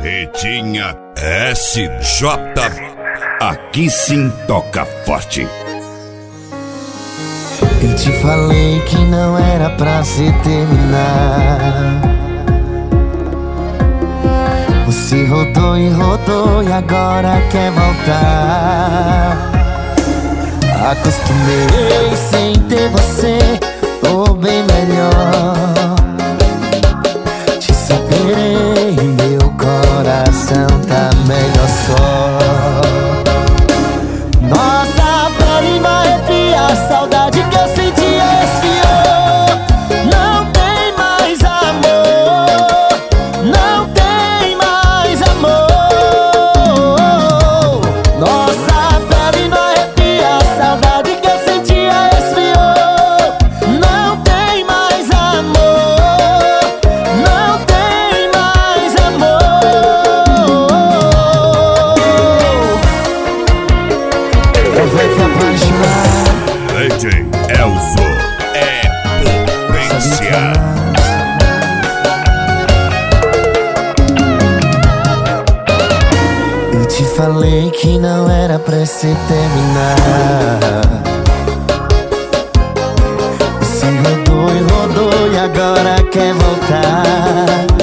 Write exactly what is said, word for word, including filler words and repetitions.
Ritinha S J, aqui sim toca forte. Eu te falei que não era pra se terminar. Você rodou e rodou e agora quer voltar. Acostumei sem ter você, tô bem melhor. Te superei, meu coração tá melhor só. Nossa pele vai arrepiar, a saudade que eu sentia esfriou. Não tem mais amor, não tem mais amor. Nossa pele vai arrepiar, a saudade que eu sentia esfriou. Não tem mais amor, não tem mais amor. Eu vou te apaixonar. D J Elzo é potência. Eu te falei que não era pra se terminar. Você rodou e rodou e agora quer voltar.